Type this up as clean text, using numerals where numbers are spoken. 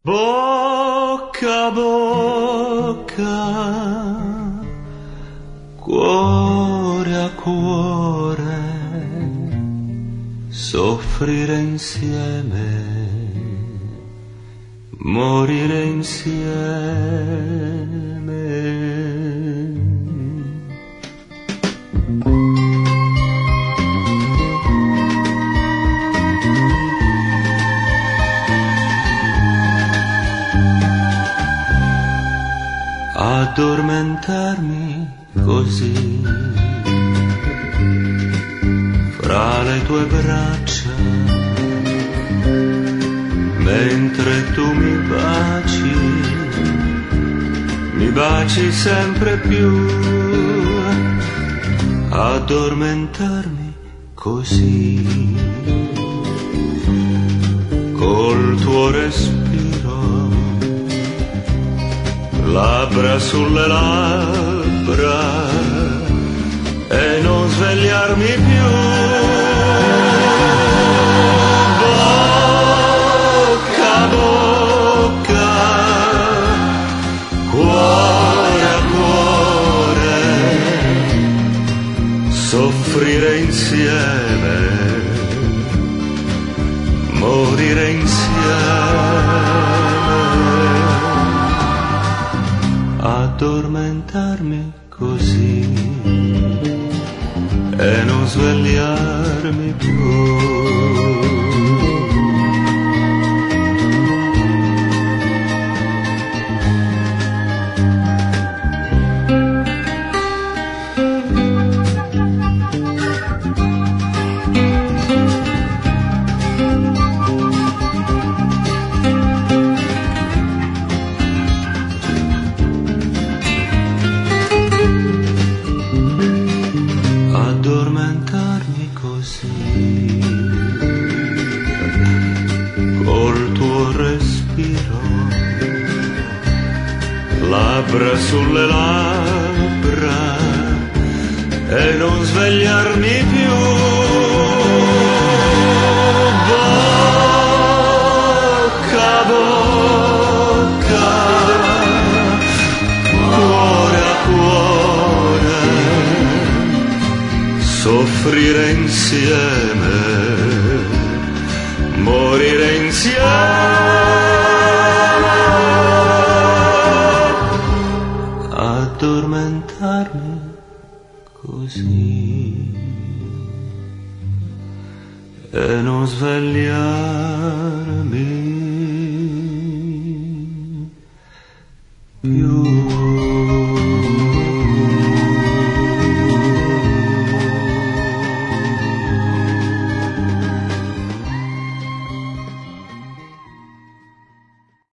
Bocca a bocca, cuore a cuore, soffrire insieme, morire insieme. Addormentarmi così fra le tue braccia, mentre tu mi baci sempre più. Addormentarmi così col tuo respiro, labbra sulle labbra, e non svegliarmi più. Bocca a bocca, cuore a cuore, soffrire insieme, morire insieme. Addormentarmi così e non svegliarmi più. Addormentarmi così col tuo respiro, labbra sulle labbra, e non svegliarmi più. Bocca a bocca, cuore a cuore, soffrire insieme, morire insieme. Addormentarmi così e non svegliarmi più.